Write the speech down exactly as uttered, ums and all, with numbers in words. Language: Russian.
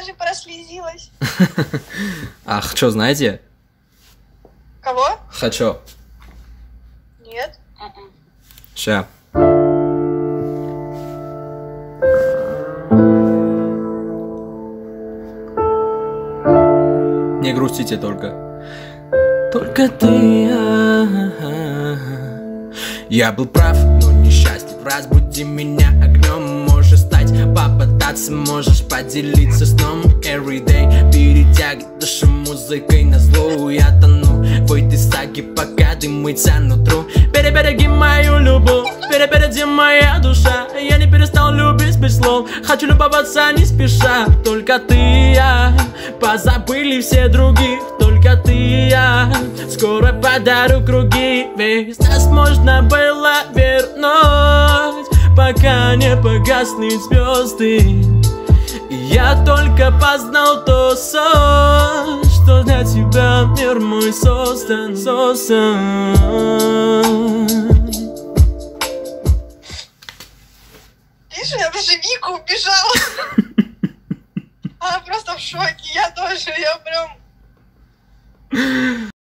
даже прослезилась. А Хчо знаете? Кого? Хачо. Нет. Ща. Не грустите только. Только ты. Я был прав, но несчастлив. Разбуди меня огнем. Можешь стать, попытаться, можешь поделиться сном. Everyday перетягивай душу музыкой на зло. Я тону в этой саге, пока дымится нутру. Перебереги мою любовь, перепереди моя душа. Я не перестал любить без слов. Хочу любоваться не спеша. Только ты и я, позабыли все других. Только ты и я, скоро подарю круги. Ведь нас можно было вернуть, пока не погасли звезды. И я только познал то сон, что для тебя мир мой создан, создан. Видишь, я даже Вика убежала. Она просто в шоке, я тоже, я прям...